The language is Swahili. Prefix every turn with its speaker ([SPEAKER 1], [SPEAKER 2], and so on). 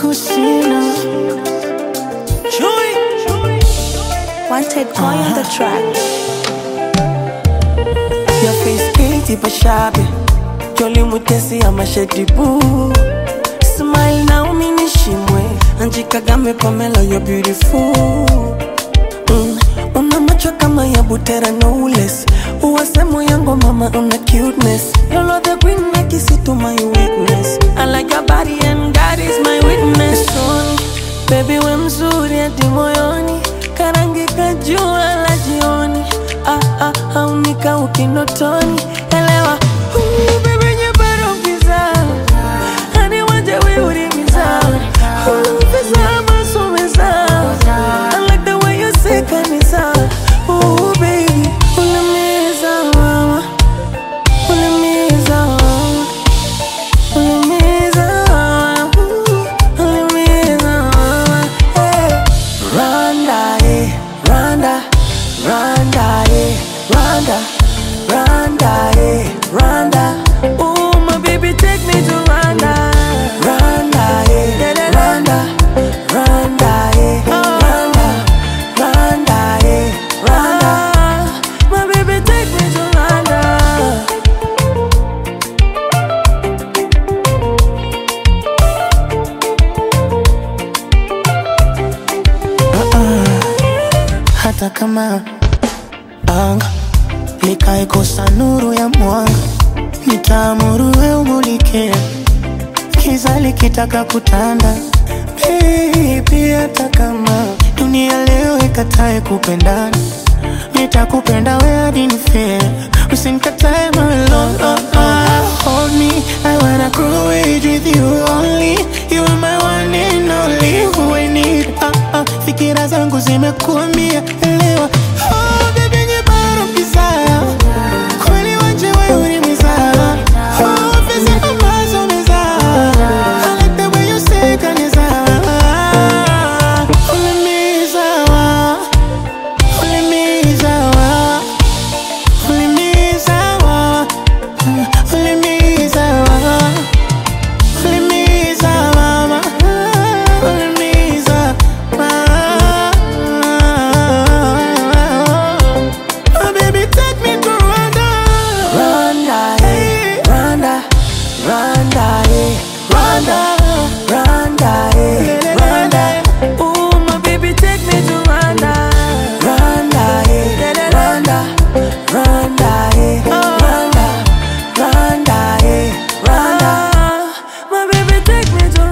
[SPEAKER 1] kusina.
[SPEAKER 2] Wanted boy on the track.
[SPEAKER 3] Your face pretty but shabby. Jolly mutesi ama shady boo. Smile na uminishimwe. Anji Kagame Pamela, you're beautiful. Una macho kama ya butera no less. Uwasemo yango mama una cuteness. You're the queen na kisi to my weakness. I like your body and God is my witness. Baby we mzuri hadi moyoni. Karangi kajua la jioni. Haunika ukinotoni. Elewa baby nyebaro giza. Hani wanje we urimiza. Pesa masomeza. I like the way you say kanisa. Oh baby ulimiza mama. Ulimiza mama. Ulimiza mama. Ulimiza mama. Hey. Rwanda, eh, Rwanda, Rwanda, eh, Rwanda, Rwanda, eh, Rwanda. Oh my baby, take me to Rwanda. Rwanda, eh, Rwanda, Rwanda, eh, Rwanda, Rwanda, eh, Rwanda. My baby, take me to Rwanda.
[SPEAKER 1] Hata kama anga likaikosa nuru ya mwanga, nitaamuru we umulike. Kiza likitaka kutanda, baby, hata kama dunia leo ikatae kupendana, nitakupenda we hadi nife. Usinikatae my love. Hold me, I wanna grow with you only. You are my one and only who I need. Fikira zangu zimekuambia elewa. Oh baby nyebaro kizaya. Kweli wanje we urimiza. Oh pesa ambazo meza. I like the way you say kanisa. Ulimiza wa. Ulimiza wa. Ulimiza wa. Ulimiza wa. Ulimiza mama. Ulimiza mama. Oh baby take me to Rwanda.
[SPEAKER 3] Rwanda, eh, Rwanda, Rwanda, eh, Rwanda, Rwanda, eh, Rwanda. Oh my baby, take me to Rwanda. Rwanda, eh, Rwanda, Rwanda, eh, Rwanda, Rwanda, eh, Rwanda. My baby, take me to